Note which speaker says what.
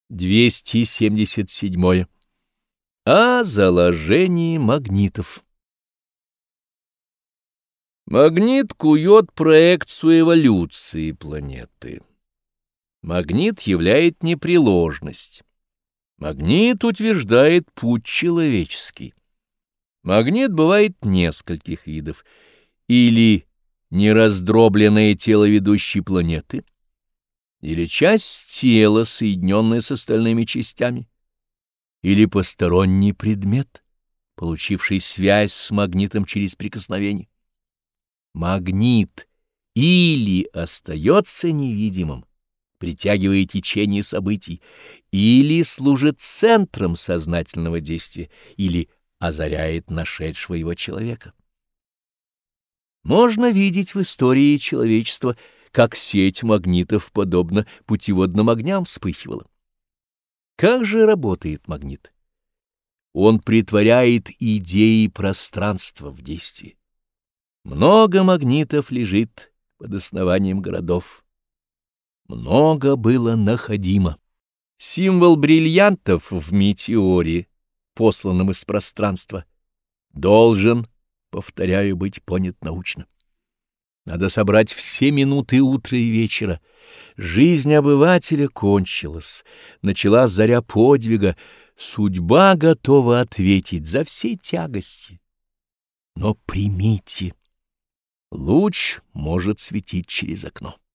Speaker 1: 277. О заложении магнитов. Магнит кует проекцию эволюции планеты. Магнит являет непреложность. Магнит утверждает путь человеческий. Магнит бывает нескольких видов. Или нераздробленное тело ведущей планеты, или часть тела, соединенная с остальными частями, или посторонний предмет, получивший связь с магнитом через прикосновение. Магнит или остается невидимым, притягивая течение событий, или служит центром сознательного действия, или озаряет нашедшего его человека. Можно видеть в истории человечества, как сеть магнитов, подобно путеводным огням, вспыхивала. Как же работает магнит? Он претворяет идеи пространства в действие. Много магнитов лежит под основанием городов. Много было находимо. Символ бриллиантов в метеоре, посланном из пространства, должен, повторяю, быть понят научно. Надо собрать все минуты утра и вечера. Жизнь обывателя кончилась, началась заря подвига, судьба готова ответить за все тягости. Но примите, луч может светить через окно.